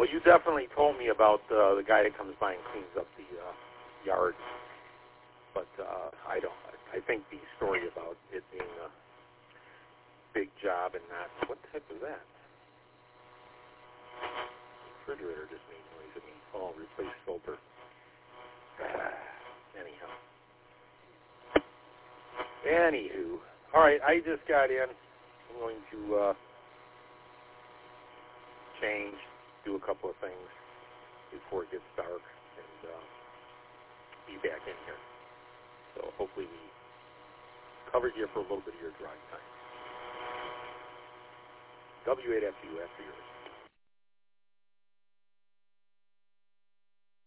Well, you definitely told me about the guy that comes by and cleans up the yard, but I don't. I think the story about it being a big job and not. What the heck was that? Refrigerator just made noise at me. Oh, replace filter. Anywho. All right, I just got in. I'm going to change, do a couple of things before it gets dark, and be back in here. So hopefully we covered you for a little bit of your drive time. W8FU after yours.